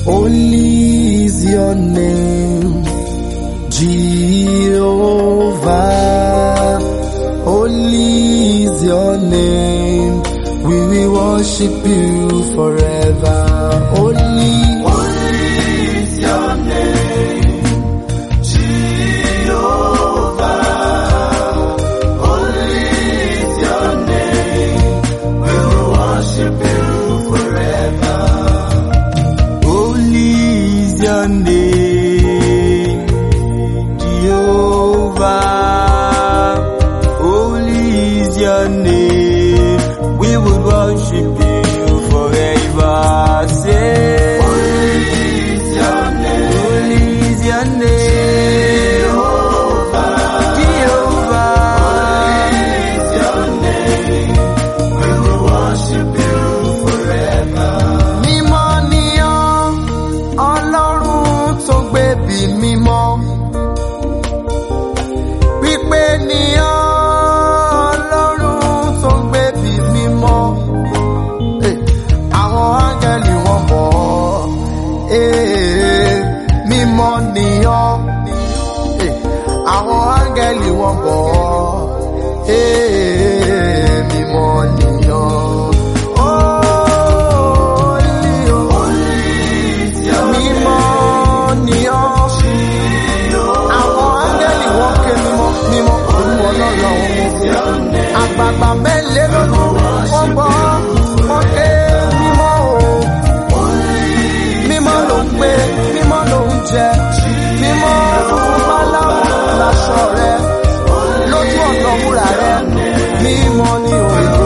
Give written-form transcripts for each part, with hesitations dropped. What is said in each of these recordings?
Holy is your name, Jehovah. Holy is your name, we will worship you forever. Holy is your name, Jehovah. Holy is your name, we will worship you forever. Holy is your name, Jehovah. Holy is your name, we will worship you forever. Say, holy is your name, holy is your name, Jehovah. Jehovah. Holy is your name, we will worship you forever. Mímọ́ ni ọ́, Ọlọ́run tó gbẹ̀bí mímọ́. Pípé ni ọ́, Ọlọ́run tó gbẹ̀bí mímọ́. Àwọn áńgẹ́lì wọ́n mọ̀ ọ́, mímọ́ ni ọ́. Àwọn áńgẹ́lì wọ́n mọ̀ ọ́, mímọ́ ni ọ́. Mímọ́ ni ọ́. Àwọn áńgẹ́lì wọ́n ké mímọ́, mímọ́, Olúwa Ọlọ́run wọn. Àgbààgbà mẹ́lẹ́lógún wọ́n gbọ́, wọ́n ké mímọ́ o. Mímọ́ ló ń gbé, mímọ́ ló ń jẹ, mímọ́ báláwo láṣọ rẹ, lójú ọ̀nà wúrà rẹ, mímọ́ ni òyìnbó.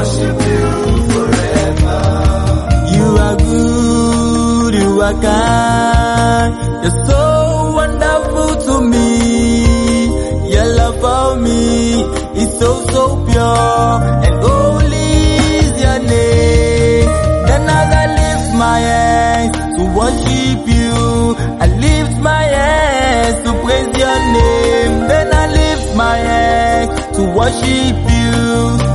You are good, you are kind, you're so wonderful to me. Your love for me is so pure, and holy is your name. Then as I lift my hands to worship you, I lift my hands to praise your name. Then I lift my hands to worship you.